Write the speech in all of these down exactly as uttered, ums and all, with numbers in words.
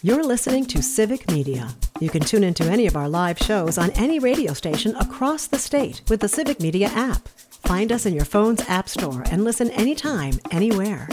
You're listening to Civic Media. You can tune into any of our live shows on any radio station across the state with the Civic Media app. Find us in your phone's app store and listen anytime, anywhere.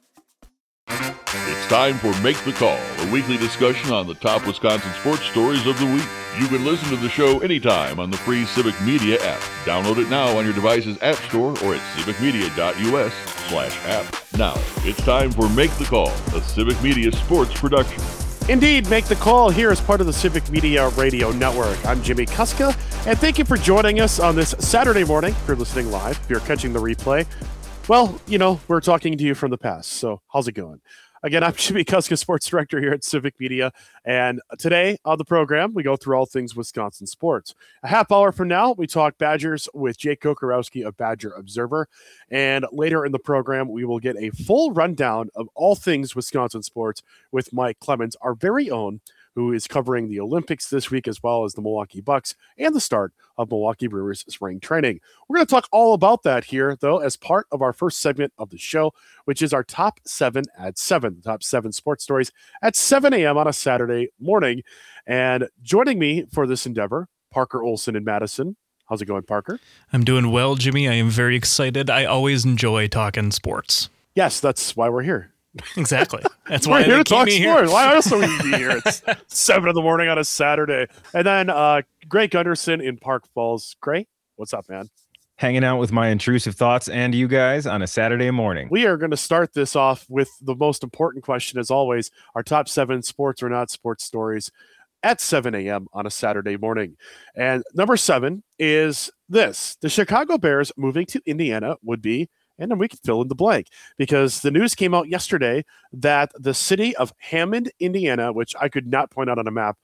It's time for Make the Call, a weekly discussion on the top Wisconsin sports stories of the week. You can listen to the show anytime on the free Civic Media app. Download it now on your device's app store or at civicmedia.us slash app. Now, it's time for Make the Call, a Civic Media sports production. Indeed, Make the Call here as part of the Civic Media Radio Network. I'm Jimmy Kuska, and thank you for joining us on this Saturday morning. If you're listening live, if you're catching the replay, well, you know, we're talking to you from the past, so how's it going? Again, I'm Jimmy Kuska, Sports Director here at Civic Media, and today on the program, we go through all things Wisconsin sports. A half hour from now, we talk Badgers with Jake Kocorowski of Badger Observer, and later in the program, we will get a full rundown of all things Wisconsin sports with Mike Clemens, our very own, who is covering the Olympics this week, as well as the Milwaukee Bucks and the start of Milwaukee Brewers spring training. We're going to talk all about that here, though, as part of our first segment of the show, which is our top seven at seven, the top seven sports stories at seven a.m. on a Saturday morning. And joining me for this endeavor, Parker Olson in Madison. How's it going, Parker? I'm doing well, Jimmy. I am very excited. I always enjoy talking sports. Yes, that's why we're here. Exactly. That's why why we're here to keep talk me sports. here. Why else would we be here? It's seven in the morning on a Saturday. And then uh, Gray Gunderson in Park Falls. Gray, what's up, man? Hanging out with my intrusive thoughts and you guys on a Saturday morning. We are going to start this off with the most important question, as always, our top seven sports or not sports stories at seven a.m. on a Saturday morning. And number seven is this. The Chicago Bears moving to Indiana would be, and then we can fill in the blank, because the news came out yesterday that the city of Hammond, Indiana, which I could not point out on a map,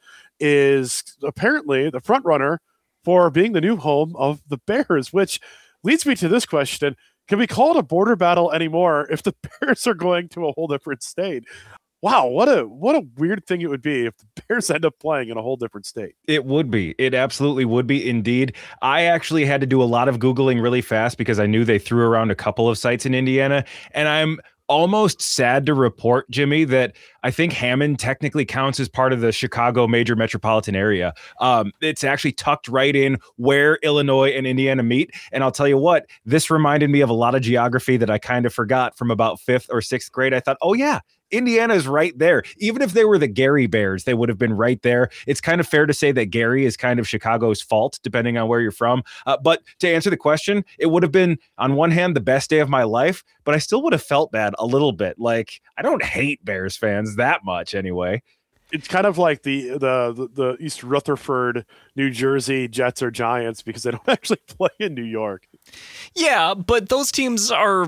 is apparently the front runner for being the new home of the Bears, which leads me to this question. Can we call it a border battle anymore if the Bears are going to a whole different state? Wow, what a what a weird thing it would be if the Bears end up playing in a whole different state. It would be. It absolutely would be indeed. I actually had to do a lot of Googling really fast because I knew they threw around a couple of sites in Indiana, and I'm almost sad to report, Jimmy, that I think Hammond technically counts as part of the Chicago major metropolitan area. Um, it's actually tucked right in where Illinois and Indiana meet. And I'll tell you what, this reminded me of a lot of geography that I kind of forgot from about fifth or sixth grade. I thought, oh yeah, Indiana is right there. Even if they were the Gary Bears, they would have been right there. It's kind of fair to say that Gary is kind of Chicago's fault, depending on where you're from. Uh, but to answer the question, it would have been, on one hand, the best day of my life, but I still would have felt bad a little bit. Like, I don't hate Bears fans that much anyway. It's kind of like the, the the the East Rutherford, New Jersey Jets or Giants, because they don't actually play in New York. Yeah, but those teams are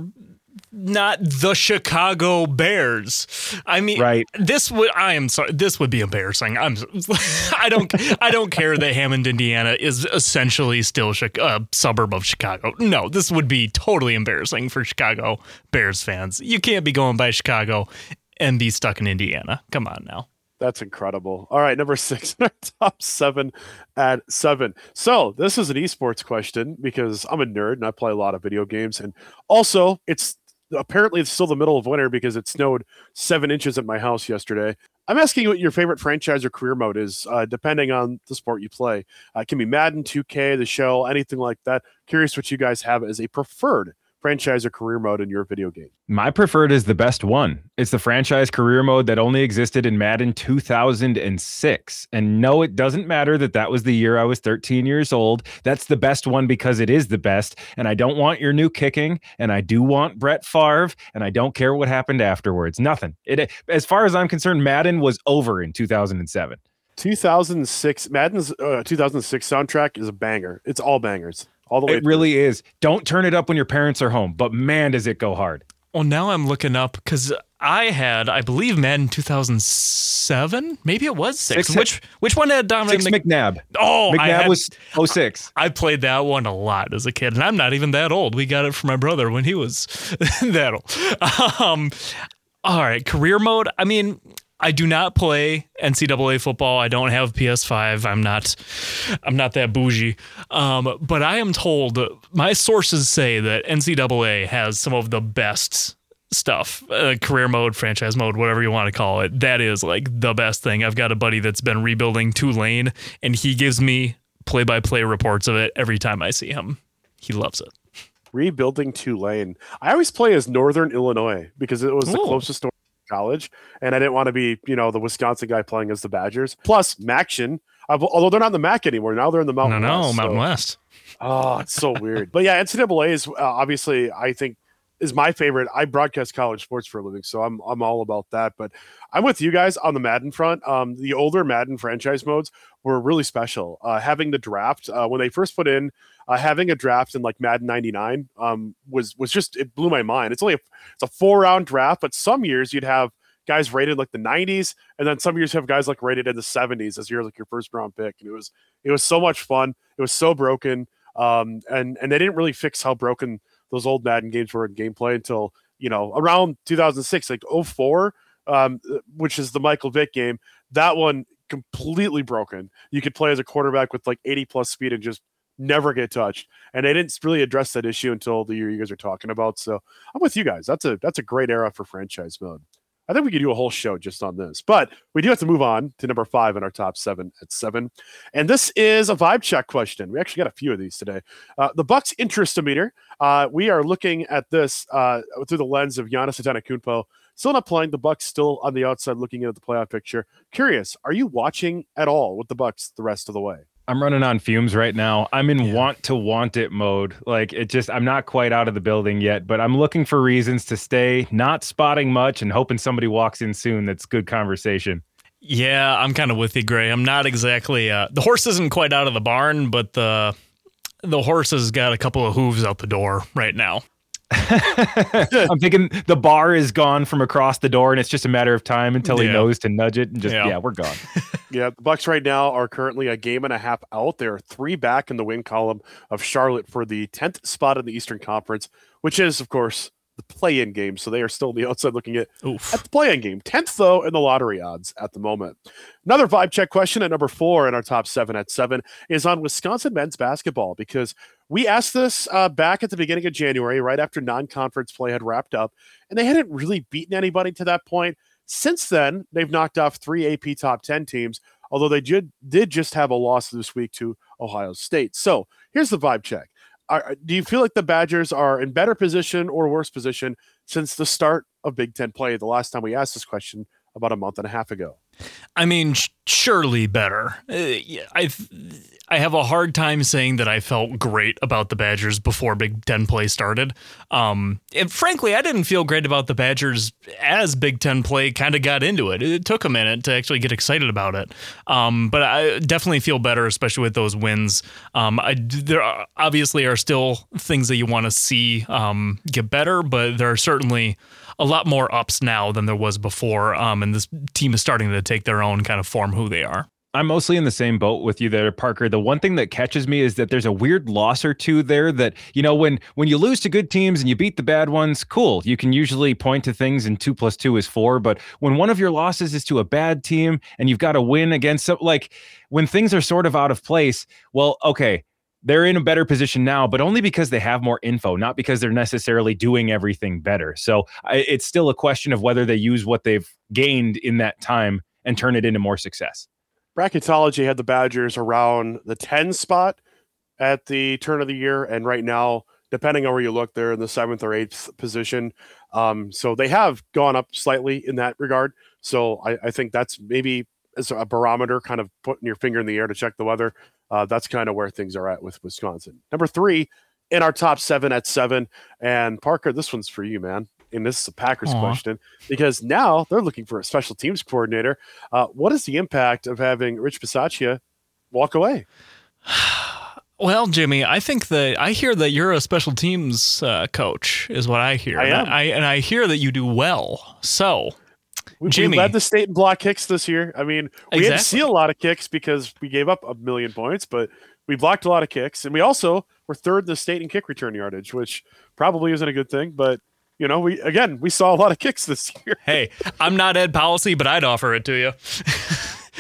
not the Chicago Bears. I mean, right. This would I am sorry. This would be embarrassing. I'm. I don't. I don't care that Hammond, Indiana, is essentially still a suburb of Chicago. No, this would be totally embarrassing for Chicago Bears fans. You can't be going by Chicago and be stuck in Indiana. Come on now. That's incredible. All right, number six in our top seven at seven. So this is an esports question because I'm a nerd and I play a lot of video games. And also, it's apparently it's still the middle of winter because it snowed seven inches at my house yesterday. I'm asking you what your favorite franchise or career mode is, uh, depending on the sport you play. Uh, it can be Madden, two K, the show, anything like that. Curious what you guys have as a preferred franchise or career mode in your video game. My preferred is the best one. It's the franchise career mode that only existed in Madden two thousand six. And no, it doesn't matter that that was the year I was thirteen years old. That's the best one because it is the best. And I don't want your new kicking. And I do want Brett Favre. And I don't care what happened afterwards. Nothing. It, as far as I'm concerned, Madden was over in two thousand seven. two thousand six Madden's uh, two thousand six soundtrack is a banger. It's all bangers. All the way it through. really is. Don't turn it up when your parents are home, but man, does it go hard. Well, now I'm looking up because I had, I believe, Madden two thousand seven. Maybe it was six. six which which one had Dominic six Mc- McNabb? Oh, McNabb I had, was oh six. I played that one a lot as a kid, and I'm not even that old. We got it from my brother when he was that old. Um, all right, career mode. I mean, I do not play N C double A football. I don't have a P S five. I'm not I'm not that bougie. Um, but I am told, my sources say that N C double A has some of the best stuff, uh, career mode, franchise mode, whatever you want to call it. That is like the best thing. I've got a buddy that's been rebuilding Tulane, and he gives me play-by-play reports of it every time I see him. He loves it. Rebuilding Tulane. I always play as Northern Illinois because it was the Ooh. closest to college, and I didn't want to be, you know, the Wisconsin guy playing as the Badgers. Plus, Maction, although they're not in the M A C anymore, now they're in the Mountain No, no, West. Mountain so. West. Oh, it's so weird. But yeah, N C double A is uh, obviously, I think, is my favorite. I broadcast college sports for a living, so I'm I'm all about that. But I'm with you guys on the Madden front. Um, the older Madden franchise modes were really special. Uh, having the draft uh, when they first put in uh, having a draft in like Madden ninety-nine um, was was just, it blew my mind. It's only a, it's a four round draft, but some years you'd have guys rated like the nineties, and then some years you have guys like rated in the seventies as your like your first round pick. And it was it was so much fun. It was so broken, um, and and they didn't really fix how broken those old Madden games were in gameplay until, you know, around two thousand six, like oh four, um, which is the Michael Vick game. That one completely broken. You could play as a quarterback with like eighty plus speed and just never get touched. And they didn't really address that issue until the year you guys are talking about. So I'm with you guys. That's a that's a great era for franchise mode. I think we could do a whole show just on this, but we do have to move on to number five in our top seven at seven. And this is a vibe check question. We actually got a few of these today. Uh, the Bucks interest-o-meter. Uh, we are looking at this uh, through the lens of Giannis Antetokounmpo. Still not playing. The Bucks still on the outside looking at the playoff picture. Curious, are you watching at all with the Bucks the rest of the way? I'm running on fumes right now. I'm in Yeah. want to want it mode. Like it just, I'm not quite out of the building yet, but I'm looking for reasons to stay, not spotting much and hoping somebody walks in soon. That's good conversation. Yeah, I'm kind of with you, Gray. I'm not exactly uh, the horse isn't quite out of the barn, but the the horse has got a couple of hooves out the door right now. I'm thinking the bar is gone from across the door and it's just a matter of time until he Yeah. knows to nudge it and just, Yeah. yeah, we're gone. Yeah, the Bucks right now are currently a game and a half out. They're three back in the win column of Charlotte for the tenth spot in the Eastern Conference, which is, of course, the play-in game. So they are still on the outside looking at, Oof. at the play-in game. tenth, though, in the lottery odds at the moment. Another vibe check question at number four in our top seven at seven is on Wisconsin men's basketball, because we asked this uh, back at the beginning of January, right after non-conference play had wrapped up, and they hadn't really beaten anybody to that point. Since then, they've knocked off three A P top ten teams, although they did, did just have a loss this week to Ohio State. So here's the vibe check. Are, do you feel like the Badgers are in better position or worse position since the start of Big Ten play, the last time we asked this question about a month and a half ago? I mean, sh- surely better. Uh, I I have a hard time saying that I felt great about the Badgers before Big Ten play started. Um, and frankly, I didn't feel great about the Badgers as Big Ten play kind of got into it. It took a minute to actually get excited about it. Um, but I definitely feel better, especially with those wins. Um, I, there are, obviously are still things that you want to see um, get better, but there are certainly a lot more ups now than there was before. Um, and this team is starting to take their own kind of form who they are. I'm mostly in the same boat with you there, Parker. The one thing that catches me is that there's a weird loss or two there that, you know, when when you lose to good teams and you beat the bad ones, cool. You can usually point to things and two plus two is four. But when one of your losses is to a bad team and you've got to win against some, like when things are sort of out of place, well, okay, they're in a better position now, but only because they have more info, not because they're necessarily doing everything better. So I, it's still a question of whether they use what they've gained in that time and turn it into more success. Bracketology had the Badgers around the ten spot at the turn of the year, and right now, depending on where you look, they're in the seventh or eighth position. Um, so they have gone up slightly in that regard. So I, I think that's maybe as a barometer, kind of putting your finger in the air to check the weather. Uh, that's kind of where things are at with Wisconsin. Number three in our top seven at seven. And Parker, this one's for you, man. And this is a Packers Aww. question, because now they're looking for a special teams coordinator. Uh, what is the impact of having Rich Bisaccia walk away? Well, Jimmy, I think that I hear that you're a special teams uh, coach is what I hear. I and am. I, and I hear that you do well. So, We, Jimmy. we led the state in block kicks this year. I mean, we Exactly. had to see a lot of kicks because we gave up a million points, but we blocked a lot of kicks. And we also were third in the state in kick return yardage, which probably isn't a good thing. But, you know, we again, we saw a lot of kicks this year. hey, I'm not Ed Policy, but I'd offer it to you.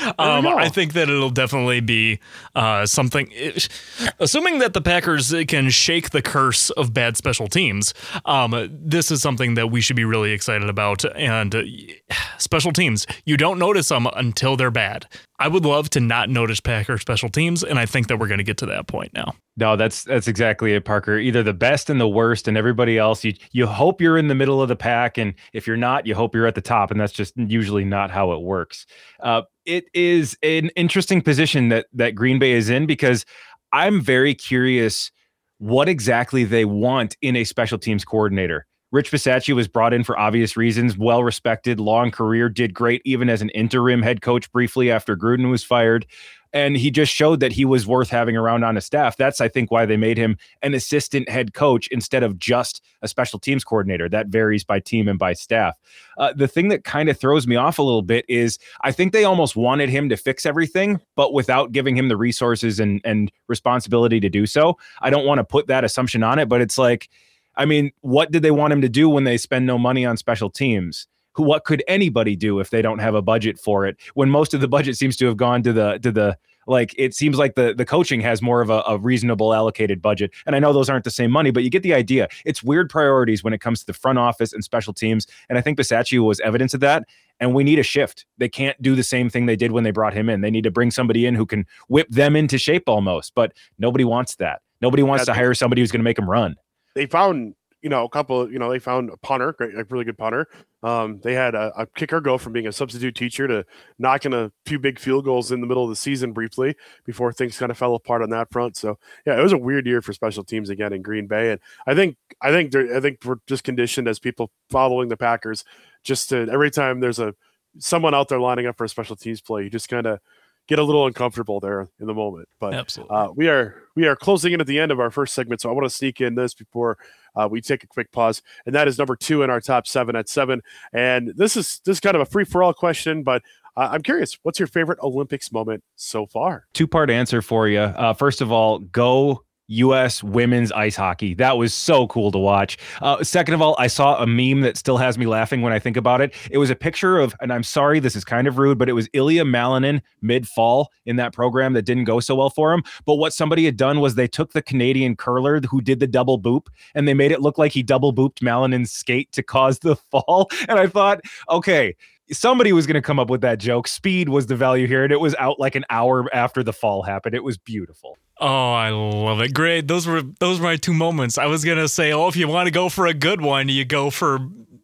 Um, I think that it'll definitely be uh, something, assuming that the Packers can shake the curse of bad special teams. Um, this is something that we should be really excited about. And uh, special teams, you don't notice them until they're bad. I would love to not notice Packer special teams, and I think that we're going to get to that point now. No, that's that's exactly it, Parker. Either the best and the worst, and everybody else, you you hope you're in the middle of the pack, and if you're not, you hope you're at the top, and that's just usually not how it works. Uh, it is an interesting position that that Green Bay is in, because I'm very curious what exactly they want in a special teams coordinator. Rich Bisaccia was brought in for obvious reasons, well-respected, long career, did great even as an interim head coach briefly after Gruden was fired. And he just showed that he was worth having around on a staff. That's, I think, why they made him an assistant head coach instead of just a special teams coordinator. That varies by team and by staff. Uh, the thing that kind of throws me off a little bit is I think they almost wanted him to fix everything, but without giving him the resources and, and responsibility to do so. I don't want to put that assumption on it, but it's like, I mean, what did they want him to do when they spend no money on special teams? Who, what could anybody do if they don't have a budget for it? When most of the budget seems to have gone to the, to the, like, it seems like the, the coaching has more of a, a reasonable allocated budget. And I know those aren't the same money, but you get the idea. It's weird priorities when it comes to the front office and special teams. And I think Bisaccia was evidence of that. And we need a shift. They can't do the same thing they did when they brought him in. They need to bring somebody in who can whip them into shape almost, but nobody wants that. Nobody wants yeah, to hire somebody who's going to make them run. They found, you know, a couple, you know, they found a punter, great, a really good punter. Um, they had a, a kicker go from being a substitute teacher to knocking a few big field goals in the middle of the season briefly before things kind of fell apart on that front. So yeah, it was a weird year for special teams again in Green Bay. And I think, I think, I think we're just conditioned as people following the Packers, just to every time there's a, someone out there lining up for a special teams play, you just kind of get a little uncomfortable there in the moment. But Absolutely. Uh, we are we are closing in at the end of our first segment, so I want to sneak in this before uh, we take a quick pause, and that is number two in our top seven at seven. And this is this is kind of a free for all question, but uh, I'm curious, what's your favorite Olympics moment so far? Two part answer for you. Uh, first of all, go U S women's ice hockey. That was so cool to watch. Uh, second of all, I saw a meme that still has me laughing when I think about it. It was a picture of, and I'm sorry, this is kind of rude, but it was Ilya Malinin mid-fall in that program that didn't go so well for him. But what somebody had done was they took the Canadian curler who did the double boop, and they made it look like he double booped Malinin's skate to cause the fall. And I thought, okay, somebody was going to come up with that joke. Speed was the value here, and it was out like an hour after the fall happened. It was beautiful. Oh, I love it. Great. Those were those were my two moments. I was going to say, oh, if you want to go for a good one, you go for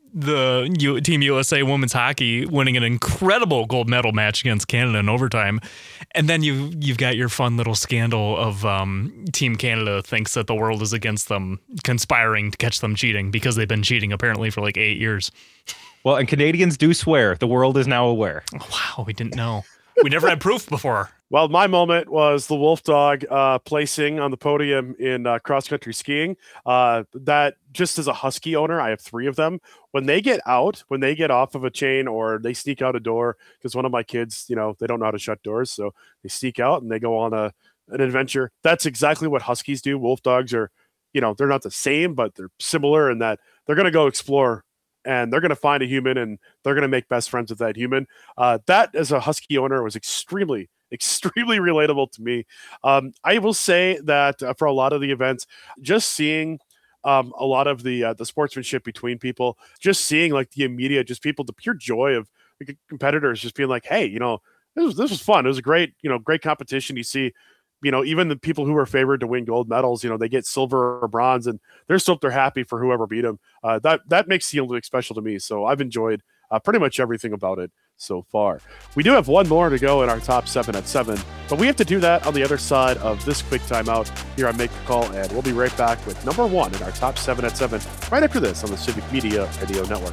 the U- Team U S A women's hockey winning an incredible gold medal match against Canada in overtime. And then you, you've got your fun little scandal of um, Team Canada thinks that the world is against them, conspiring to catch them cheating because they've been cheating apparently for like eight years. Well, and Canadians do swear. The world is now aware. Oh, wow, we didn't know. We never had proof before. Well, my moment was the Wolf Dog uh, placing on the podium in uh, cross-country skiing. Uh, that, just as a Husky owner, I have three of them. When they get out, when they get off of a chain or they sneak out a door, because one of my kids, you know, they don't know how to shut doors, so they sneak out and they go on a an adventure. That's exactly what Huskies do. Wolf Dogs are, you know, they're not the same, but they're similar in that they're going to go explore and they're going to find a human and they're going to make best friends with that human. Uh, that, as a Husky owner, was extremely, extremely relatable to me. Um, I will say that uh, for a lot of the events, just seeing um, a lot of the uh, the sportsmanship between people, just seeing like the immediate, just people, the pure joy of like, competitors just being like, hey, you know, this was, this was fun. It was a great, you know, great competition. You see, you know, even the people who are favored to win gold medals, you know, they get silver or bronze and they're stoked, they're happy for whoever beat them. Uh, that, that makes the Olympics special to me. So I've enjoyed uh, pretty much everything about it so far. We do have one more to go in our top seven at seven, but we have to do that on the other side of this quick timeout here on Make the Call. And we'll be right back with number one in our top seven at seven right after this on the Civic Media Radio Network.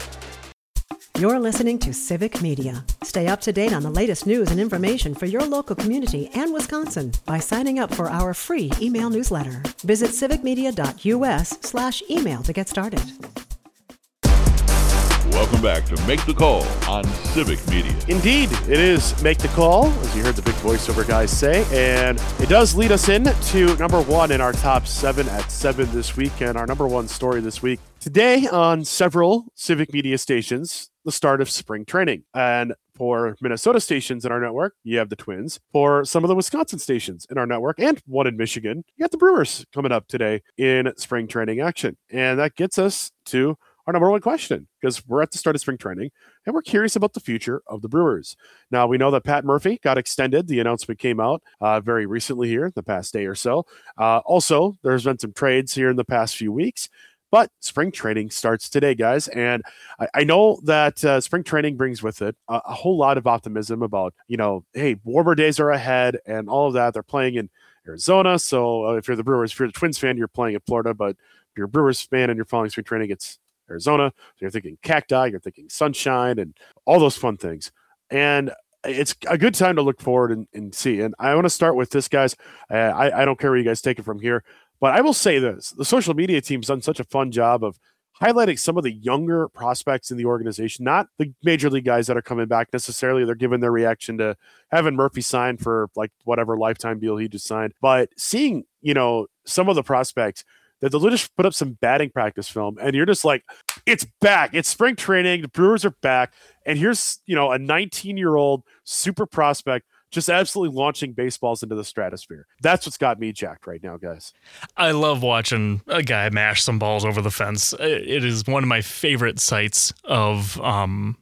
You're listening to Civic Media. Stay up to date on the latest news and information for your local community and Wisconsin by signing up for our free email newsletter. Visit civicmedia.us slash email to get started. Welcome back to Make the Call on Civic Media. Indeed, it is Make the Call, as you heard the big voiceover guys say, and it does lead us in to number one in our top seven at seven this week, and our number one story this week. Today on several Civic Media stations, the start of spring training. And For Minnesota stations in our network, you have the Twins. For some of the Wisconsin stations in our network and one in Michigan, you got the Brewers coming up today in spring training action. And that gets us to our number one question, because we're at the start of spring training and we're curious about the future of the Brewers. Now, we know that Pat Murphy got extended. The announcement came out uh, very recently here in the past day or so. Uh, also, there's been some trades here in the past few weeks. But spring training starts today, guys. And I, I know that uh, spring training brings with it a, a whole lot of optimism about, you know, hey, warmer days are ahead and all of that. They're playing in Arizona. So uh, if you're the Brewers, if you're the Twins fan, you're playing in Florida. But if you're a Brewers fan and you're following spring training, it's Arizona. So you're thinking cacti, you're thinking sunshine and all those fun things. And it's a good time to look forward and, and see. And I want to start with this, guys. Uh, I, I don't care where you guys take it from here. But I will say this, the social media team's done such a fun job of highlighting some of the younger prospects in the organization, not the major league guys that are coming back necessarily. They're giving their reaction to having Murphy sign for like whatever lifetime deal he just signed. But seeing, you know, some of the prospects that they'll just put up some batting practice film and you're just like, it's back. It's spring training. The Brewers are back. And here's, you know, a nineteen-year-old super prospect just absolutely launching baseballs into the stratosphere. That's what's got me jacked right now, guys. I love watching a guy mash some balls over the fence. It is one of my favorite sights of, um,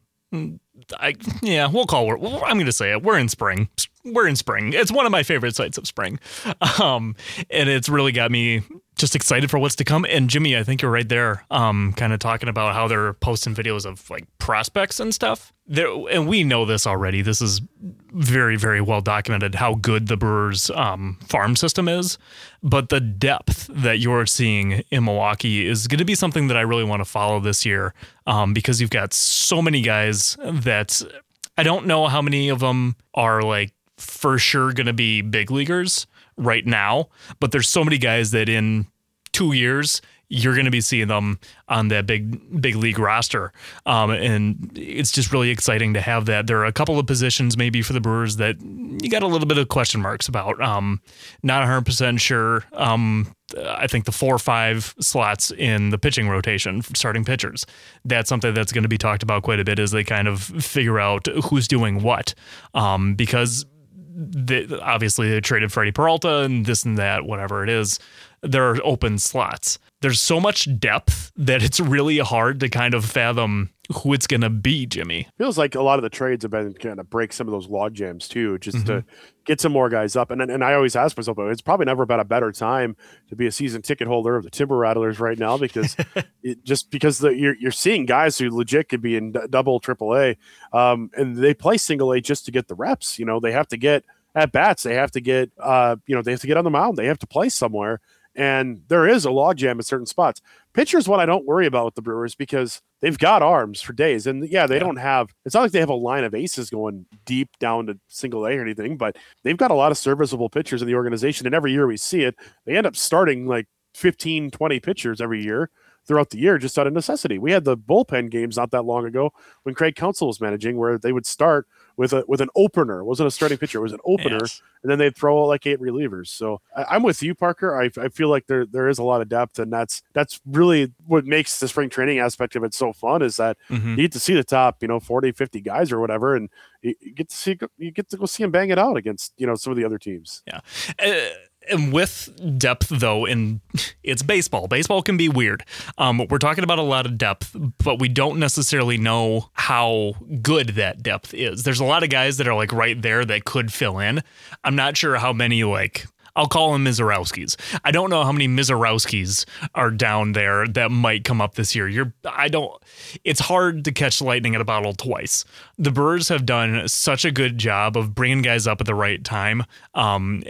I yeah, we'll call it, I'm going to say it. We're in spring. We're in spring. It's one of my favorite sights of spring. Um, and it's really got me just excited for what's to come. And Jimmy, I think you're right there, um, kind of talking about how they're posting videos of like prospects and stuff. There, and we know this already. This is very, very well documented how good the Brewers um, farm system is. But the depth that you're seeing in Milwaukee is going to be something that I really want to follow this year, um, because you've got so many guys that I don't know how many of them are like for sure going to be big leaguers right now, but there's so many guys that in two years you're going to be seeing them on that big big league roster, um, and it's just really exciting to have that. There are a couple of positions maybe for the Brewers that you got a little bit of question marks about. Um, not one hundred percent sure. Um, I think the four or five slots in the pitching rotation, starting pitchers, that's something that's going to be talked about quite a bit as they kind of figure out who's doing what, um, because They, obviously they traded Freddie Peralta and this and that, whatever it is. There are open slots. There's so much depth that it's really hard to kind of fathom who it's going to be, Jimmy. Feels like a lot of the trades have been kind of break some of those log jams too, just mm-hmm. to get some more guys up. And and I always ask myself, it's probably never been a better time to be a season ticket holder of the Timber Rattlers right now, because it, just because the, you're you're seeing guys who legit could be in d- double triple A, um, and they play single A just to get the reps. You know, they have to get at bats, they have to get, uh, you know, they have to get on the mound, they have to play somewhere. And there is a logjam at certain spots. Pitchers, what I don't worry about with the Brewers, because they've got arms for days. And yeah, they yeah. don't have, it's not like they have a line of aces going deep down to single A or anything, but they've got a lot of serviceable pitchers in the organization. And every year we see it, they end up starting like fifteen, twenty pitchers every year throughout the year, just out of necessity. We had the bullpen games not that long ago when Craig Counsell was managing, where they would start with a with an opener. It wasn't a starting pitcher, it was an opener, yes. and then they'd throw out like eight relievers. So I, I'm with you, Parker. I, I feel like there there is a lot of depth, and that's that's really what makes the spring training aspect of it so fun, is that mm-hmm. you get to see the top, you know, forty, fifty guys or whatever, and you, you get to see you get to go see them bang it out against, you know, some of the other teams. Yeah. Uh- And with depth, though, in it's baseball. Baseball can be weird. Um, we're talking about a lot of depth, but we don't necessarily know how good that depth is. There's a lot of guys that are like right there that could fill in. I'm not sure how many, like, I'll call them Mizorowskis. I don't know how many Mizorowskis are down there that might come up this year. You're, I don't, it's hard to catch lightning at a bottle twice. The Brewers have done such a good job of bringing guys up at the right time. Um,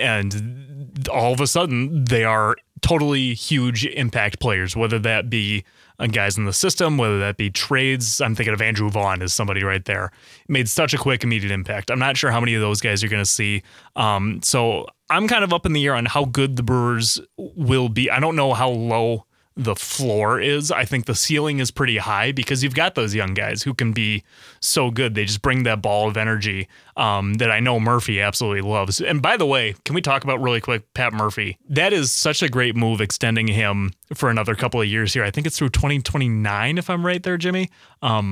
and all of a sudden they are totally huge impact players, whether that be uh, guys in the system, whether that be trades. I'm thinking of Andrew Vaughn as somebody right there. Made such a quick, immediate impact. I'm not sure how many of those guys you're going to see. Um, so I'm kind of up in the air on how good the Brewers will be. I don't know how low the floor is. I think the ceiling is pretty high because you've got those young guys who can be so good. They just bring that ball of energy um, that I know Murphy absolutely loves. And by the way, can we talk about really quick Pat Murphy? That is such a great move, extending him for another couple of years here. I think it's through twenty twenty-nine, if I'm right there, Jimmy. Um,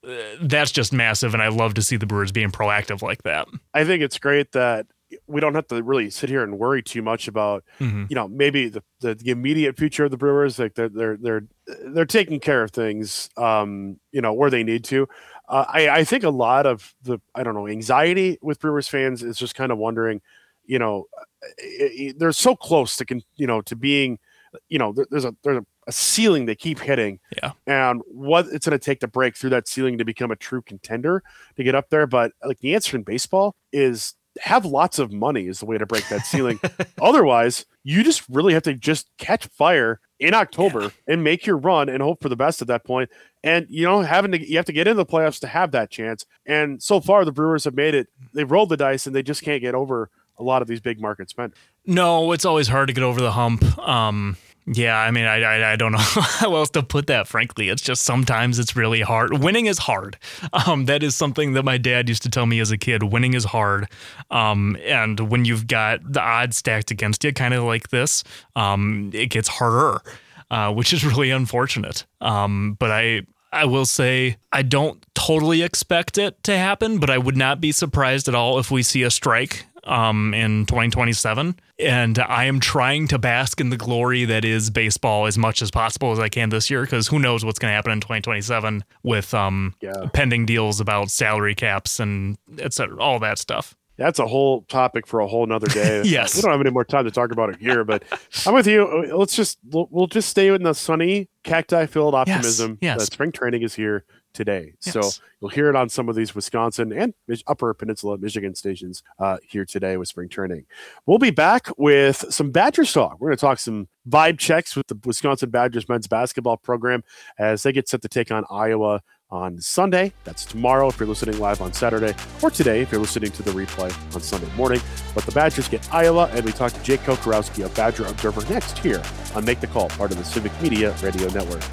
uh, that's just massive. And I love to see the Brewers being proactive like that. I think it's great that we don't have to really sit here and worry too much about, mm-hmm. you know, maybe the, the, the immediate future of the Brewers. Like they're, they're, they're, they're taking care of things, um, you know, where they need to. Uh, I, I think a lot of the, I don't know, anxiety with Brewers fans is just kind of wondering, you know, it, it, they're so close to, you know, to being, you know, there, there's a, there's a, a ceiling they keep hitting, yeah, and what it's going to take to break through that ceiling to become a true contender to get up there. But like the answer in baseball is have lots of money is the way to break that ceiling. Otherwise, you just really have to just catch fire in October yeah. and make your run and hope for the best at that point. And, you know, having to, you have to get into the playoffs to have that chance. And so far the Brewers have made it, they've rolled the dice and they just can't get over a lot of these big market spenders. No, it's always hard to get over the hump. Um, Yeah, I mean, I, I I don't know how else to put that, frankly. It's just sometimes it's really hard. Winning is hard. Um, that is something that my dad used to tell me as a kid. Winning is hard. Um, and when you've got the odds stacked against you, kind of like this, um, it gets harder, uh, which is really unfortunate. Um, but I... I will say I don't totally expect it to happen, but I would not be surprised at all if we see a strike um, in twenty twenty-seven. And I am trying to bask in the glory that is baseball as much as possible as I can this year, because who knows what's going to happen in twenty twenty-seven with um, yeah. pending deals about salary caps and et cetera, all that stuff. That's a whole topic for a whole nother day. Yes. We don't have any more time to talk about it here, but I'm with you. Let's just, we'll, we'll just stay in the sunny, cacti-filled optimism yes, yes. that spring training is here today. Yes. So you'll hear it on some of these Wisconsin and Upper Peninsula Michigan stations uh, here today with spring training. We'll be back with some Badgers talk. We're going to talk some vibe checks with the Wisconsin Badgers men's basketball program as they get set to take on Iowa on Sunday. That's tomorrow if you're listening live on Saturday, or today if you're listening to the replay on Sunday morning. But the Badgers get Iowa, and we talk to Jake Kocorowski of Badger Observer next here on Make the Call, part of the Civic Media Radio Network.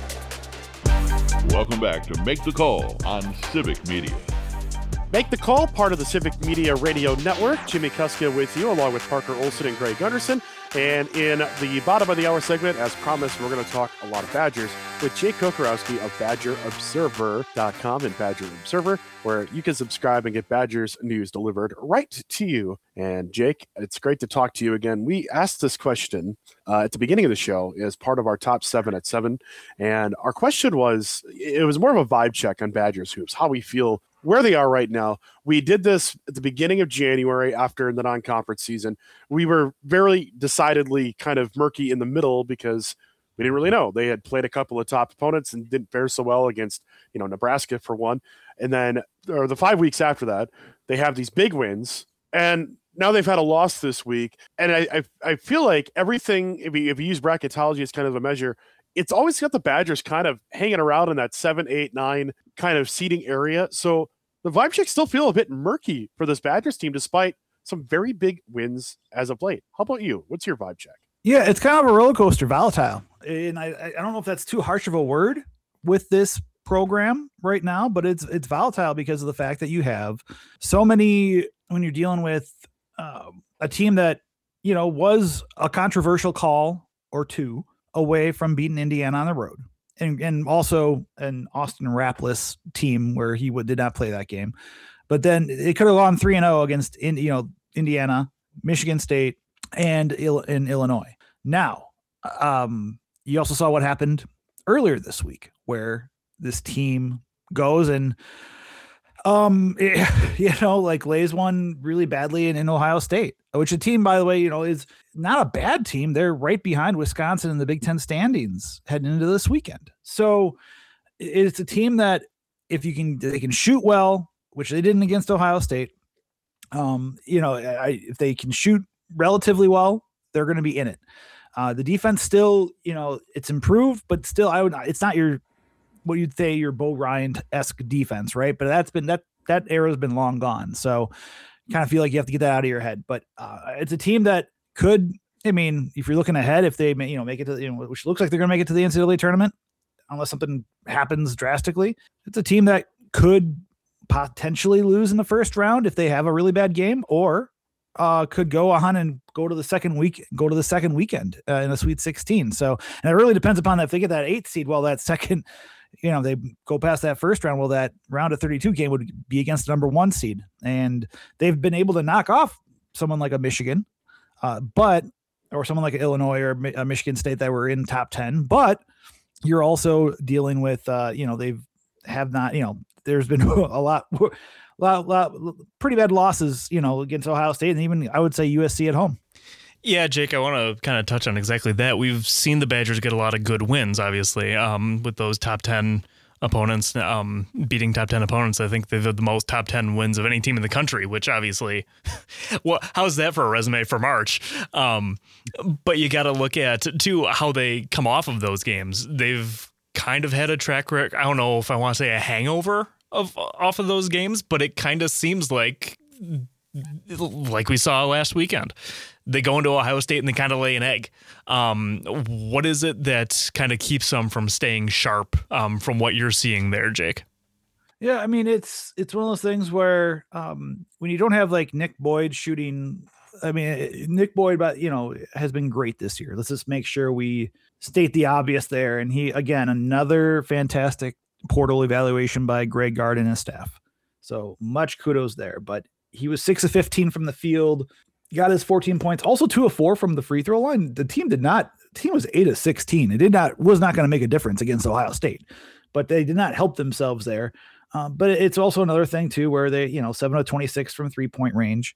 Welcome back to Make the Call on Civic Media. Make the Call, part of the Civic Media Radio Network. Jimmy Kuska with you, along with Parker Olson and Greg Gunderson. And in the bottom of the hour segment, as promised, we're going to talk a lot of Badgers with Jake Kocorowski of Badger Observer dot com and Badger Observer, where you can subscribe and get Badgers news delivered right to you. And Jake, it's great to talk to you again. We asked this question uh, at the beginning of the show as part of our top seven at seven. And our question was, it was more of a vibe check on Badgers hoops, how we feel where they are right now. We did this at the beginning of January after the non-conference season. We were very decidedly kind of murky in the middle because we didn't really know. They had played a couple of top opponents and didn't fare so well against, you know, Nebraska for one. And then, or the five weeks after that, they have these big wins. And now they've had a loss this week. And I I, I feel like everything, if you, if you use bracketology as kind of a measure, it's always got the Badgers kind of hanging around in that seven, eight, nine kind of seating area. So the vibe checks still feel a bit murky for this Badgers team, despite some very big wins as of late. How about you? What's your vibe check? Yeah, it's kind of a roller coaster, volatile. And I, I don't know if that's too harsh of a word with this program right now, but it's it's volatile because of the fact that you have so many, when you're dealing with uh, a team that, you know, was a controversial call or two away from beating Indiana on the road. And, and also an Austin Rapless team where he would, did not play that game. But then it could have gone three and oh against, in, you know, Indiana, Michigan State, and Il- in Illinois. Now, um, you also saw what happened earlier this week where this team goes and, um, it, you know, like lays one really badly in, in Ohio State, which a team, by the way, you know, is not a bad team. They're right behind Wisconsin in the Big Ten standings heading into this weekend. So it's a team that if you can, they can shoot well, which they didn't against Ohio State. Um, you know, I, if they can shoot relatively well, they're going to be in it. Uh, the defense still, you know, it's improved, but still, I would, it's not your, what you'd say your Bo Ryan-esque defense, right? But that's been, that, that era has been long gone. So kind of feel like you have to get that out of your head, but uh, it's a team that could, I mean, if you're looking ahead, if they may, you know, make it to, you know, which looks like they're going to make it to the N C double A tournament, unless something happens drastically, it's a team that could potentially lose in the first round if they have a really bad game, or uh, could go on and go to the second week, go to the second weekend uh, in a Sweet sixteen. So, and it really depends upon that. If they get that eighth seed, well, that second, you know, they go past that first round. Well, that round of thirty-two game would be against the number one seed. And they've been able to knock off someone like a Michigan, uh, but, or someone like Illinois or a Michigan State that were in top ten. But you're also dealing with, uh, you know, they've have not, you know, there's been a lot, lot, lot, pretty bad losses, you know, against Ohio State and even I would say U S C at home. Yeah, Jake, I want to kind of touch on exactly that. We've seen the Badgers get a lot of good wins, obviously, um, with those top ten opponents, um, beating top ten opponents. I think they've had the most top ten wins of any team in the country, which obviously, well, how's that for a resume for March? Um, but you got to look at, too, how they come off of those games. They've kind of had a track record. I don't know if I want to say a hangover of off of those games, but it kind of seems like, like we saw last weekend. They go into Ohio State and they kind of lay an egg. Um, what is it that kind of keeps them from staying sharp um, from what you're seeing there, Jake? Yeah, I mean, it's it's one of those things where um, when you don't have like Nick Boyd shooting, I mean, Nick Boyd, but you know, has been great this year. Let's just make sure we state the obvious there. And he, again, another fantastic portal evaluation by Greg Gard and his staff. So much kudos there. But he was six of fifteen from the field. Got his fourteen points, also two of four from the free throw line. The team did not, the team was eight of sixteen. It did not, was not going to make a difference against Ohio State, but they did not help themselves there. Um, but it's also another thing too, where they, you know, seven of twenty-six from three point range.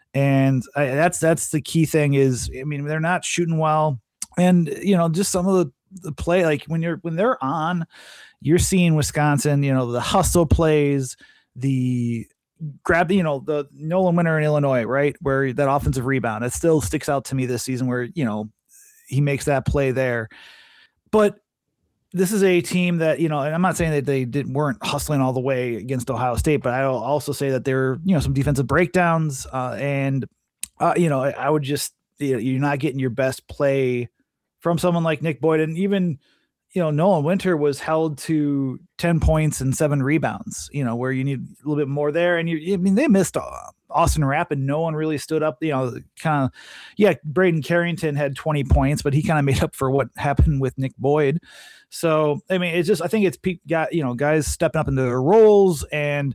And I, that's, that's the key thing is, I mean, they're not shooting well. And, you know, just some of the, the play, like when you're, when they're on, you're seeing Wisconsin, you know, the hustle plays, the, grab, you know, the Nolan Winter in Illinois, right? Where that offensive rebound, it still sticks out to me this season where, you know, he makes that play there. But this is a team that, you know, and I'm not saying that they didn't weren't hustling all the way against Ohio State, but I'll also say that there are, you know, some defensive breakdowns uh, and, uh, you know, I, I would just, you know, you're not getting your best play from someone like Nick Boyd. And even, you know, Nolan Winter was held to ten points and seven rebounds, you know, where you need a little bit more there. And you, I mean, they missed uh, Austin Rapp and no one really stood up, you know, kind of, yeah, Braden Carrington had twenty points, but he kind of made up for what happened with Nick Boyd. So, I mean, it's just, I think it's got, you know, guys stepping up into their roles and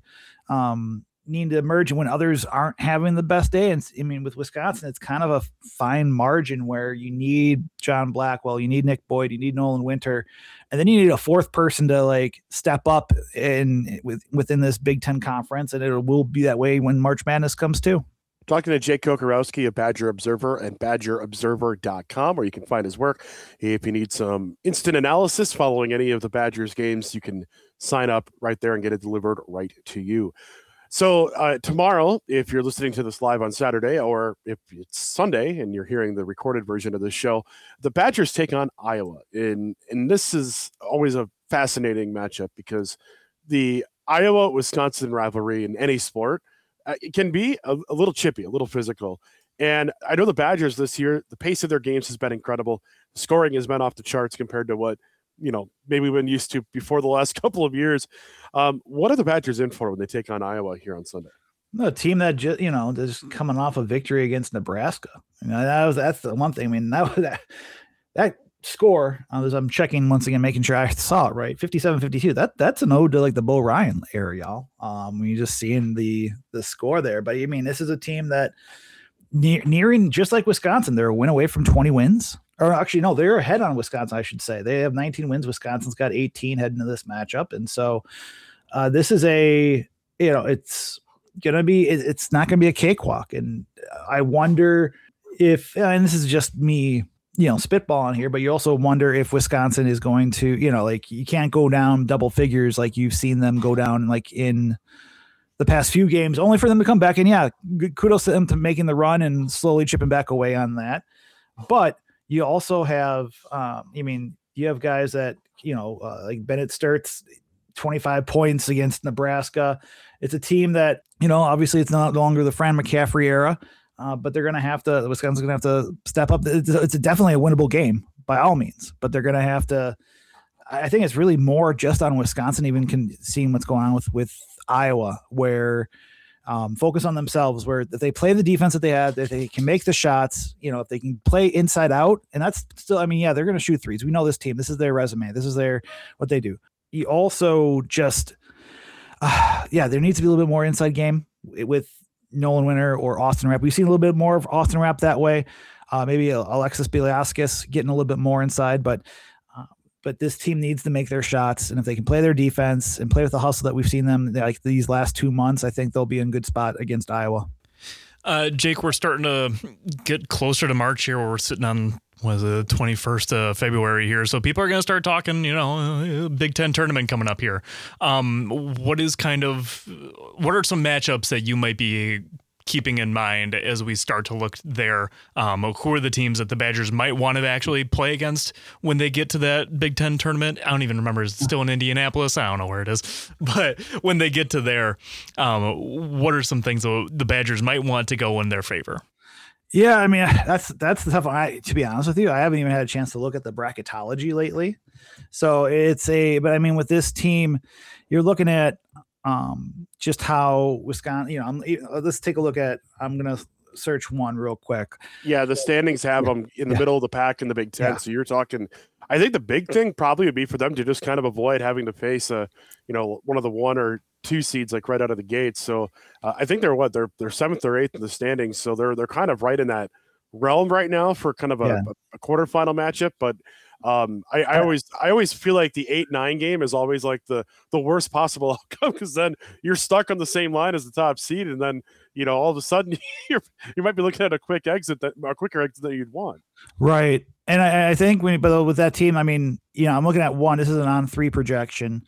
um, needing to emerge when others aren't having the best day. And I mean, with Wisconsin, it's kind of a fine margin where you need John Blackwell, you need Nick Boyd, you need Nolan Winter, and then you need a fourth person to like step up in with, within this Big Ten conference. And it will be that way when March Madness comes too. Talking to Jake Kokorowski of Badger Observer and badger observer dot com, where you can find his work. If you need some instant analysis following any of the Badgers games, you can sign up right there and get it delivered right to you. So uh, tomorrow, if you're listening to this live on Saturday, or if it's Sunday and you're hearing the recorded version of this show, the Badgers take on Iowa. And, and this is always a fascinating matchup because the Iowa-Wisconsin rivalry in any sport, uh, it can be a, a little chippy, a little physical. And I know the Badgers this year, the pace of their games has been incredible. The scoring has been off the charts compared to what, you know, maybe we've been used to before the last couple of years. Um, what are the Badgers in for when they take on Iowa here on Sunday? A team that just, you know, just coming off a victory against Nebraska. You know, that was, that's the one thing. I mean, that was that, that score, uh, as I'm checking once again, making sure I saw it right. fifty-seven fifty-two. That that's an ode to like the Bo Ryan era, y'all. Um, you're just seeing the, the score there, but I mean, this is a team that near, nearing just like Wisconsin, they're a win away from twenty wins. Or actually, no, they're ahead on Wisconsin, I should say. They have nineteen wins. Wisconsin's got eighteen heading into this matchup. And so uh, this is a, you know, it's going to be, it, it's not going to be a cakewalk. And I wonder if, and this is just me, you know, spitballing here, but you also wonder if Wisconsin is going to, you know, like you can't go down double figures like you've seen them go down like in the past few games, only for them to come back. And yeah, kudos to them to making the run and slowly chipping back away on that. But you also have, um, I mean, you have guys that, you know, uh, like Bennett Sturtz, twenty-five points against Nebraska. It's a team that, you know, obviously it's not longer the Fran McCaffrey era, uh, but they're going to have to, Wisconsin's going to have to step up. It's, it's a definitely a winnable game by all means, but they're going to have to, I think it's really more just on Wisconsin, even can, seeing what's going on with, with Iowa, where Um, focus on themselves, where if they play the defense that they had, if they can make the shots, you know, if they can play inside out, and that's still, I mean, yeah, they're going to shoot threes. We know this team, this is their resume. This is their, what they do. you also just, uh, yeah, there needs to be a little bit more inside game with Nolan Winter or Austin Rapp. We've seen a little bit more of Austin Rapp that way. Uh, maybe Alexis Bieliauskas getting a little bit more inside, but uh, but this team needs to make their shots. And if they can play their defense and play with the hustle that we've seen them like these last two months, I think they'll be in good spot against Iowa. Uh, Jake, we're starting to get closer to March here where we're sitting on, what is it, twenty-first of February here. So people are going to start talking, you know, uh, Big Ten tournament coming up here. Um, what is kind of, what are some matchups that you might be keeping in mind as we start to look there? Um, who are the teams that the Badgers might want to actually play against when they get to that Big Ten tournament? I don't even remember. It's still in Indianapolis. I don't know where it is. But when they get to there, um, what are some things that the Badgers might want to go in their favor? Yeah, I mean, that's that's the tough one. I, to be honest with you, I haven't even had a chance to look at the bracketology lately. So it's a, but I mean, with this team, you're looking at um, just how Wisconsin, you know, I'm, let's take a look at, I'm going to search one real quick. Yeah, the standings have them in the yeah. middle of the pack in the Big Ten. Yeah. So you're talking, I think the big thing probably would be for them to just kind of avoid having to face a, you know, one of the one or two seeds like right out of the gates. So uh, I think they're what they're they're seventh or eighth in the standings. So they're they're kind of right in that realm right now for kind of a, Yeah. a, a quarterfinal matchup. But um, I, I always I always feel like the eight nine game is always like the the worst possible outcome, because then you're stuck on the same line as the top seed, and then you know all of a sudden you're you might be looking at a quick exit that a quicker exit that you'd want. Right. And I, I think when, but with that team, I mean, you know, I'm looking at one, this is an on three projection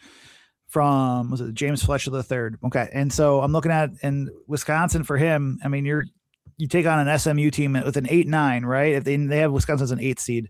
from, was it James Fletcher the third? Okay. And so I'm looking at, in Wisconsin for him, I mean, you're, you take on an S M U team with an eight, nine, right? If they, they have Wisconsin as an eight seed,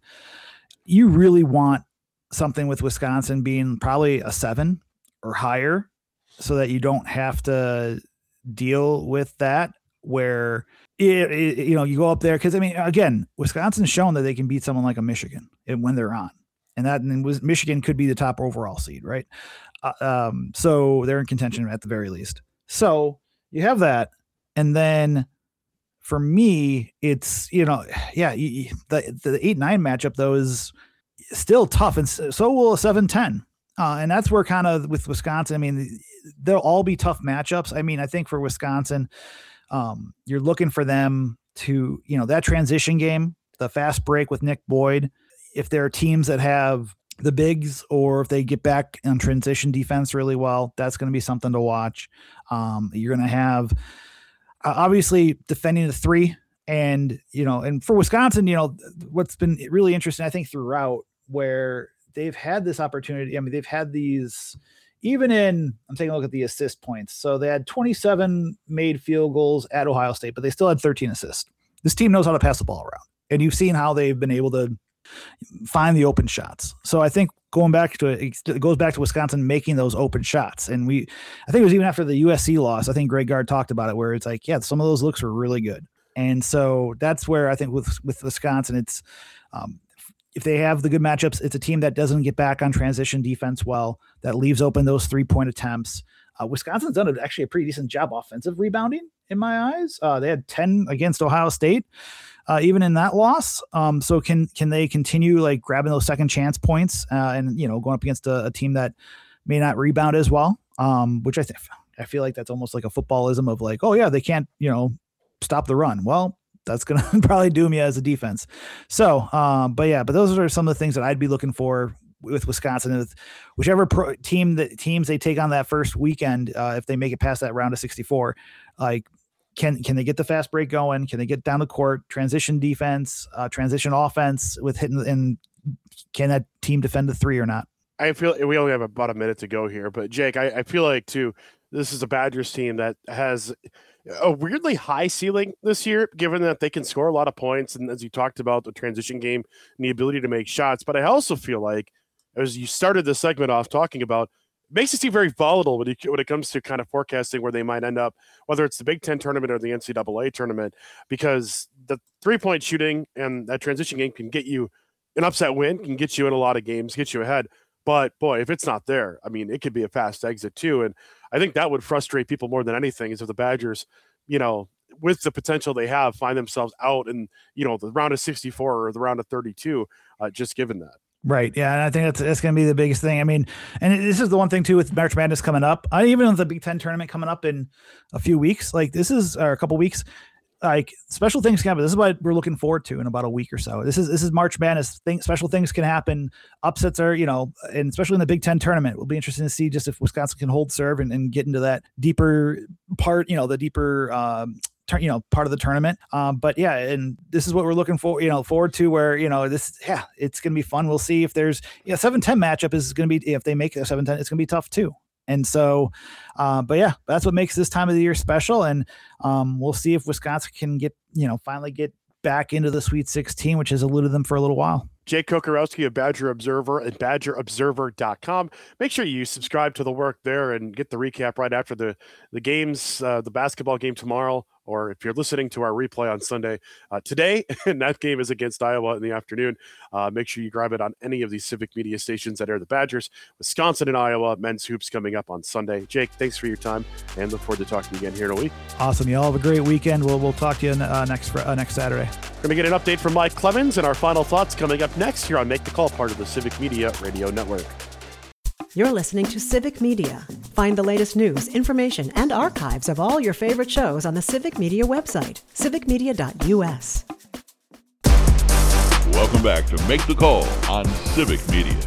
you really want something with Wisconsin being probably a seven or higher so that you don't have to deal with that where It, it, you know, you go up there because I mean, again, Wisconsin's shown that they can beat someone like a Michigan and when they're on, and that and was Michigan could be the top overall seed, right? Uh, um, so they're in contention at the very least. So you have that, and then for me, it's you know, yeah, you, the the eight nine matchup though is still tough, and so will a seven ten, uh, and that's where kind of with Wisconsin, I mean, they'll all be tough matchups. I mean, I think for Wisconsin. Um, you're looking for them to, you know, that transition game, the fast break with Nick Boyd. If there are teams that have the bigs or if they get back on transition defense really well, that's going to be something to watch. Um, you're going to have uh, obviously defending the three and, you know, and for Wisconsin, you know, what's been really interesting, I think throughout where they've had this opportunity. I mean, they've had these, even in, I'm taking a look at the assist points. So they had twenty-seven made field goals at Ohio State, but they still had thirteen assists. This team knows how to pass the ball around, and you've seen how they've been able to find the open shots. So I think going back to it, it goes back to Wisconsin making those open shots. And we, I think it was even after the U S C loss, I think Greg Gard talked about it, where it's like, yeah, some of those looks were really good. And so that's where I think with, with Wisconsin, it's, um, if they have the good matchups, it's a team that doesn't get back on transition defense well, that leaves open those three-point attempts. Uh, Wisconsin's done a, actually a pretty decent job offensive rebounding in my eyes. Uh, they had ten against Ohio State, uh, even in that loss. Um, so can can they continue like grabbing those second chance points uh, and you know going up against a, a team that may not rebound as well? Um, which I think I feel like that's almost like a footballism of like, oh yeah, they can't you know stop the run. Well, that's going to probably doom you as a defense. So, um, but yeah, but those are some of the things that I'd be looking for with Wisconsin. With whichever pro team that teams they take on that first weekend, uh, if they make it past that round of sixty-four, like can can they get the fast break going? Can they get down the court, transition defense, uh, transition offense with hitting, and can that team defend the three or not? I feel we only have about a minute to go here, but Jake, I, I feel like too, this is a Badgers team that has a weirdly high ceiling this year, given that they can score a lot of points. And as you talked about the transition game and the ability to make shots. But I also feel like, as you started this segment off talking about, it makes it seem very volatile when, you, when it comes to kind of forecasting where they might end up, whether it's the Big Ten tournament or the N C double A tournament, because the three point shooting and that transition game can get you an upset win, can get you in a lot of games, get you ahead. But boy, if it's not there, I mean, it could be a fast exit too. And I think that would frustrate people more than anything is if the Badgers, you know, with the potential they have, find themselves out in, you know, the round of sixty-four or the round of thirty-two, uh, just given that. Right. Yeah. And I think that's, that's going to be the biggest thing. I mean, and this is the one thing too, with March Madness coming up, I, even with the Big Ten tournament coming up in a few weeks, like this is, or a couple weeks, like special things can happen. This is what we're looking forward to in about a week or so. This is, this is March Madness thing. Special things can happen. Upsets are, you know, and especially in the Big Ten tournament, it will be interesting to see just if Wisconsin can hold serve and, and get into that deeper part, you know, the deeper, um, you know, part of the tournament. Um, but yeah, and this is what we're looking for, you know, forward to where, you know, this, yeah, it's going to be fun. We'll see if there's, you know, seven ten matchup is going to be, if they make it a seven ten, it's going to be tough too. And so, uh, but yeah, that's what makes this time of the year special. And um, we'll see if Wisconsin can get, you know, finally get back into the Sweet sixteen, which has eluded them for a little while. Jake Kocorowski of Badger Observer and badger observer dot com. Make sure you subscribe to the work there and get the recap right after the, the games, uh, the basketball game tomorrow, or if you're listening to our replay on Sunday uh, today, and that game is against Iowa in the afternoon. Uh, make sure you grab it on any of these Civic Media stations that air the Badgers. Wisconsin and Iowa men's hoops coming up on Sunday. Jake, thanks for your time, and look forward to talking to you again here in a week. Awesome. You all have a great weekend. We'll we'll talk to you uh, next uh, next Saturday. We're going to get an update from Mike Clemens and our final thoughts coming up next here on Make the Call, part of the Civic Media Radio Network. You're listening to Civic Media. Find the latest news, information, and archives of all your favorite shows on the Civic Media website, civic media dot u s. Welcome back to Make the Call on Civic Media.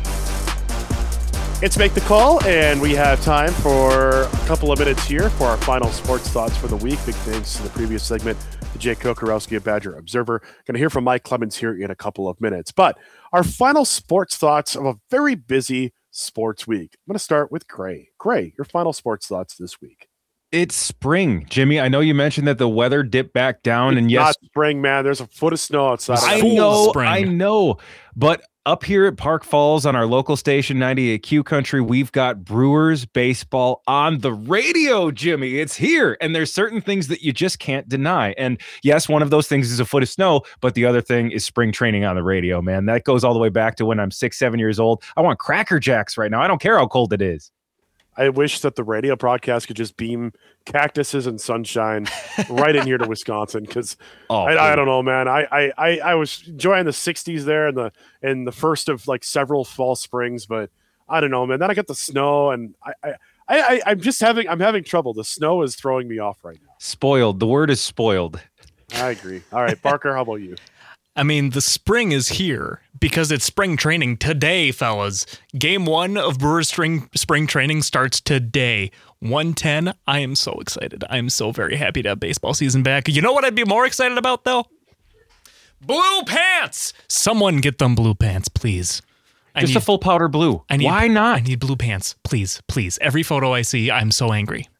It's Make the Call, and we have time for a couple of minutes here for our final sports thoughts for the week. Big thanks to the previous segment to Jake Kocorowski of Badger Observer. Going to hear from Mike Clemens here in a couple of minutes. But our final sports thoughts of a very busy sports week. I'm going to start with Gray. Gray, your final sports thoughts this week. It's spring, Jimmy. I know you mentioned that the weather dipped back down, it's and yes, not spring, man. There's a foot of snow outside. I Full know, spring. I know, but up here at Park Falls on our local station ninety-eight Q Country, we've got Brewers baseball on the radio, Jimmy. It's here, and there's certain things that you just can't deny. And yes, one of those things is a foot of snow, but the other thing is spring training on the radio, man. That goes all the way back to when I'm six, seven years old. I want Cracker Jacks right now. I don't care how cold it is. I wish that the radio broadcast could just beam cactuses and sunshine right in here to Wisconsin, because Oh, I, I don't know, man. I, I, I, I was enjoying the sixties there and the and the first of like several fall springs, but I don't know, man. Then I got the snow, and I, I, I, I'm just having I'm having trouble. The snow is throwing me off right now. Spoiled. The word is spoiled. I agree. All right, Parker, how about you? I mean, the spring is here because it's spring training today, fellas. Game one of Brewers spring, spring training starts today. one ten. I am so excited. I am so very happy to have baseball season back. You know what I'd be more excited about, though? Blue pants! Someone get them blue pants, please. I Just need, a full powder blue. I need, Why not? I need blue pants. Please, please. Every photo I see, I'm so angry.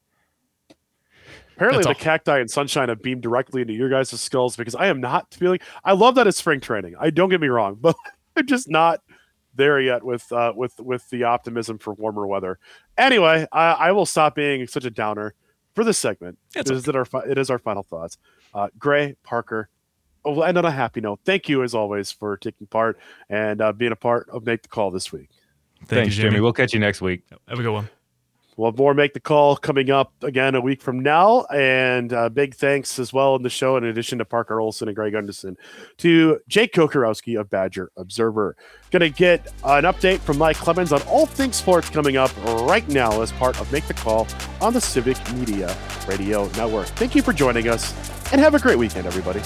Apparently, That's the all. cacti and sunshine have beamed directly into your guys' skulls, because I am not feeling. I love that it's spring training. I don't get me wrong, but I'm just not there yet with uh, with with the optimism for warmer weather. Anyway, I, I will stop being such a downer for this segment. It's It is, our, fi- it is our final thoughts. Uh, Gray, Parker, oh, we'll end on a happy note. Thank you, as always, for taking part and uh, being a part of Make the Call this week. Thank Thanks, you, Jimmy. Jimmy. We'll catch you next week. Have a good one. We'll have more Make the Call coming up again a week from now. And uh, big thanks as well in the show, in addition to Parker Olson and Greg Gunderson, to Jake Kocorowski of Badger Observer. Going to get an update from Mike Clemens on all things sports coming up right now as part of Make the Call on the Civic Media Radio Network. Thank you for joining us, and have a great weekend, everybody.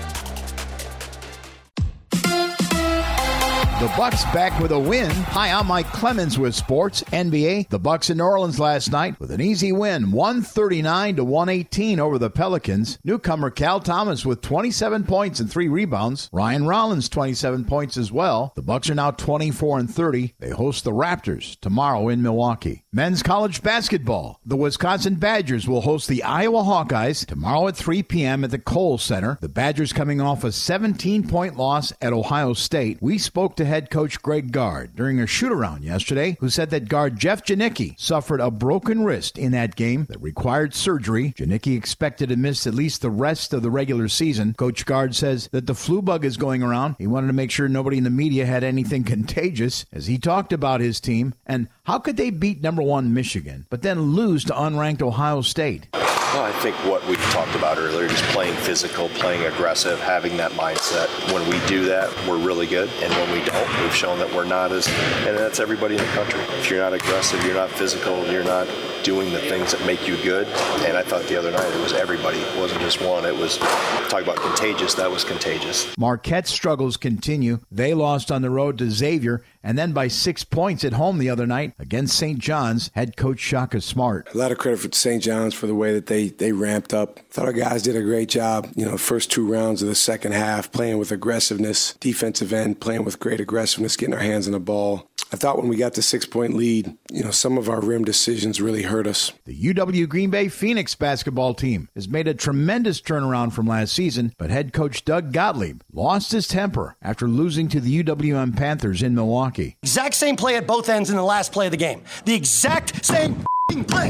The Bucks back with a win. Hi, I'm Mike Clemens with Sports N B A. The Bucks in New Orleans last night with an easy win, one thirty-nine to one eighteen over the Pelicans. Newcomer Cal Thomas with twenty-seven points and three rebounds. Ryan Rollins twenty-seven points as well. The Bucks are now twenty-four and thirty. They host the Raptors tomorrow in Milwaukee. Men's college basketball. The Wisconsin Badgers will host the Iowa Hawkeyes tomorrow at three p.m. at the Kohl Center. The Badgers coming off a seventeen-point loss at Ohio State. We spoke to head coach Greg Gard during a shoot-around yesterday, who said that guard Jeff Janicki suffered a broken wrist in that game that required surgery. Janicki expected to miss at least the rest of the regular season. Coach Gard says that the flu bug is going around. He wanted to make sure nobody in the media had anything contagious as he talked about his team and how could they beat number one Michigan, but then lose to unranked Ohio State. Well, I think what we talked about earlier, just playing physical, playing aggressive, having that mindset. When we do that, we're really good. And when we don't, we've shown that we're not as, and that's everybody in the country. If you're not aggressive, you're not physical, you're not doing the things that make you good. And I thought the other night it was everybody. It wasn't just one. It was, talk about contagious, that was contagious. Marquette's struggles continue. They lost on the road to Xavier and then by six points at home the other night against Saint John's. Head coach Shaka Smart. A lot of credit for Saint John's for the way that they, they ramped up. Thought our guys did a great job, you know, first two rounds of the second half, playing with aggressiveness, defensive end, playing with great aggressiveness, getting our hands on the ball. I thought when we got the six-point lead, you know, some of our rim decisions really hurt us. The U W Green Bay Phoenix basketball team has made a tremendous turnaround from last season, but head coach Doug Gottlieb lost his temper after losing to the U W M Panthers in Milwaukee. Exact same play at both ends in the last play of the game. The exact same play.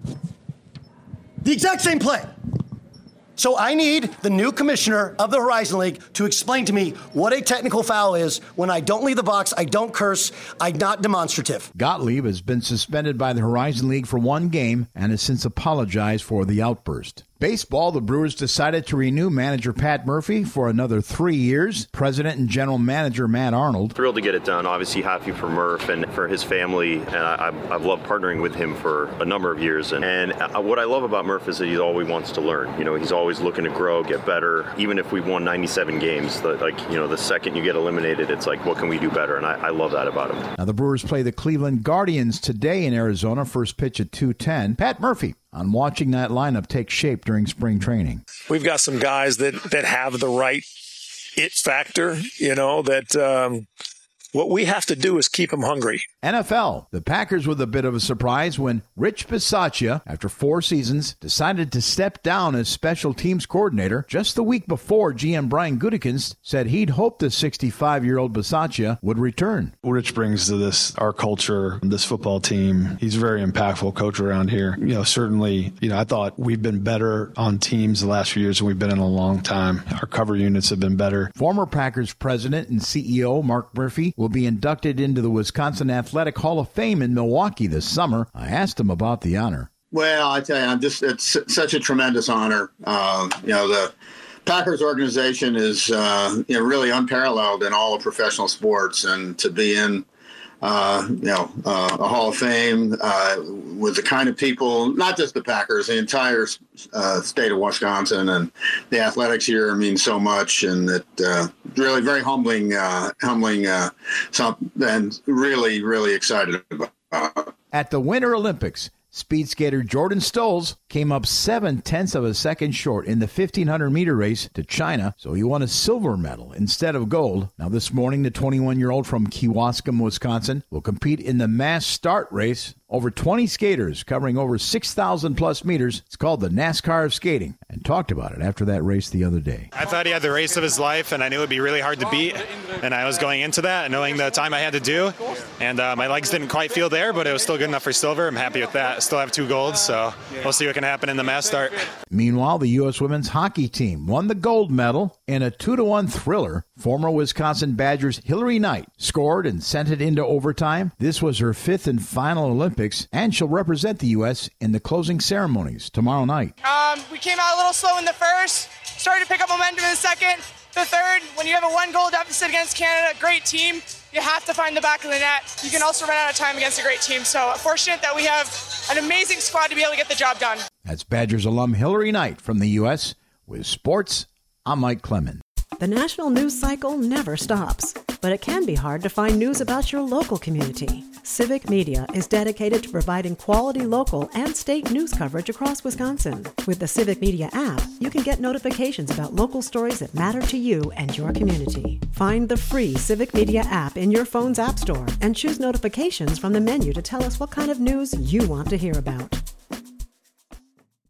The exact same play. So I need the new commissioner of the Horizon League to explain to me what a technical foul is when I don't leave the box, I don't curse, I'm not demonstrative. Gottlieb has been suspended by the Horizon League for one game and has since apologized for the outburst. Baseball, the Brewers decided to renew manager Pat Murphy for another three years. President and general manager Matt Arnold. Thrilled to get it done. Obviously happy for Murph and for his family. And I, I've loved partnering with him for a number of years. And, and what I love about Murph is that he always wants to learn. You know, he's always looking to grow, get better. Even if we won ninety-seven games, the, like, you know, the second you get eliminated, it's like, what can we do better? And I, I love that about him. Now the Brewers play the Cleveland Guardians today in Arizona. First pitch at two ten. Pat Murphy on watching that lineup take shape during spring training. We've got some guys that, that have the right it factor, you know, that um, what we have to do is keep them hungry. N F L, the Packers with a bit of a surprise when Rich Bisaccia, after four seasons, decided to step down as special teams coordinator just the week before G M Brian Gutekunst said he'd hoped the sixty-five-year-old Bisaccia would return. Rich brings to this, our culture, this football team. He's a very impactful coach around here. You know, certainly, you know, I thought we've been better on teams the last few years than we've been in a long time. Our cover units have been better. Former Packers president and C E O Mark Murphy will be inducted into the Wisconsin Athletic Hall of Fame in Milwaukee this summer. I asked him about the honor. Well, I tell you, I'm just, it's such a tremendous honor. Uh, you know, the Packers organization is uh, you know, really unparalleled in all of professional sports, and to be in uh, you know, uh, a Hall of Fame uh, with the kind of people, not just the Packers, the entire uh, state of Wisconsin, and the athletics here means so much, and it uh, really very humbling, uh, humbling, uh, something, and really, really excited about. At the Winter Olympics, speed skater Jordan Stolz came up seven tenths of a second short in the fifteen hundred meter race to China, so he won a silver medal instead of gold. Now this morning, the twenty-one-year-old from Kewaskum, Wisconsin, will compete in the mass start race. Over twenty skaters covering over six thousand plus meters. It's called the NASCAR of skating, and talked about it after that race the other day. I thought he had the race of his life, and I knew it would be really hard to beat. And I was going into that knowing the time I had to do. And uh, my legs didn't quite feel there, but it was still good enough for silver. I'm happy with that. I still have two golds, so we'll see what can happen in the mass start. Meanwhile, the U S women's hockey team won the gold medal in a two to one thriller. Former Wisconsin Badgers Hillary Knight scored and sent it into overtime. This was her fifth and final Olympics, and she'll represent the U S in the closing ceremonies tomorrow night. Um, we came out a little slow in the first, started to pick up momentum in the second. The third, when you have a one-goal deficit against Canada, great team, you have to find the back of the net. You can also run out of time against a great team. So fortunate that we have an amazing squad to be able to get the job done. That's Badgers alum Hillary Knight from the U S With sports, I'm Mike Clemens. The national news cycle never stops, but it can be hard to find news about your local community. Civic Media is dedicated to providing quality local and state news coverage across Wisconsin. With the Civic Media app, you can get notifications about local stories that matter to you and your community. Find the free Civic Media app in your phone's app store and choose notifications from the menu to tell us what kind of news you want to hear about.